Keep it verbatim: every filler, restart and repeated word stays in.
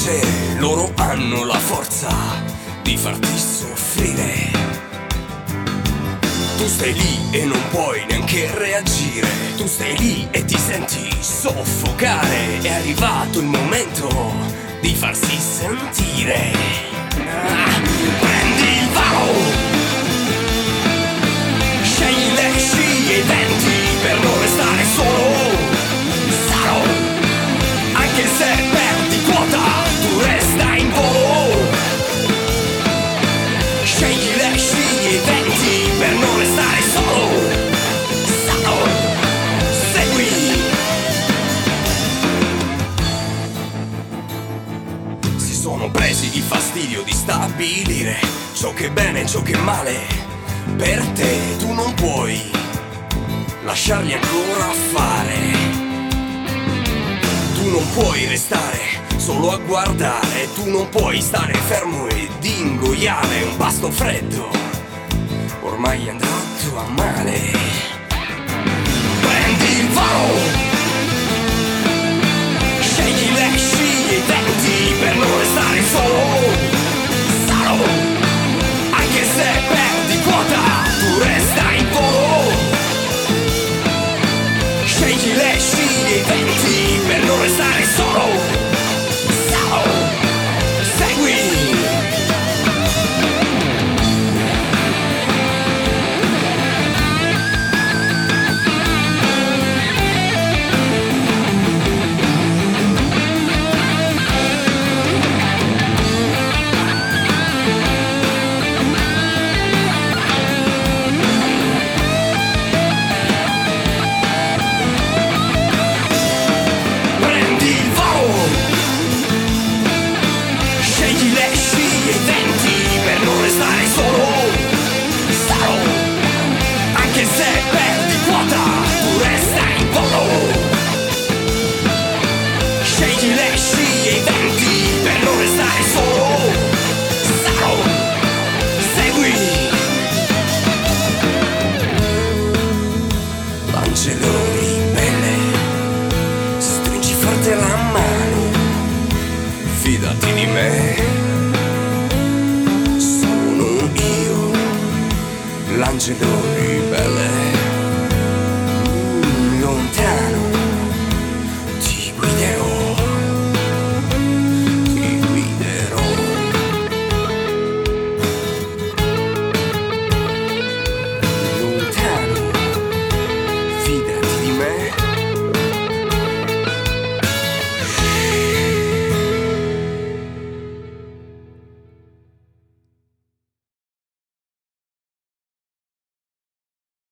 piacere, loro hanno la forza di farti soffrire. Tu stai lì e non puoi neanche reagire, tu stai lì e ti senti soffocare. È arrivato il momento di farsi sentire. Ah, prendi il varo, scegli le sci e i venti per non restare solo. Sarò, anche se perdi quota, tu resta in volo. Scegli le sci e i venti per non restare solo. Sarò, segui. Si sono presi il fastidio di stabilire ciò che è bene e ciò che è male. Per te tu non puoi lasciarli ancora fare. Tu non puoi restare solo a guardare, tu non puoi stare fermo ed ingoiare un pasto freddo, ormai è andato a male. Prendi il varo, scegli le sci e i venti per non restare solo. Sarò, anche se perdi quota, tu resta in volo. Scegli le sci e i venti per non restare solo. Sarò, segui. L'Angeloni belle, stringi forte la mano, fidati di me, sono io, l'Angeloni belle.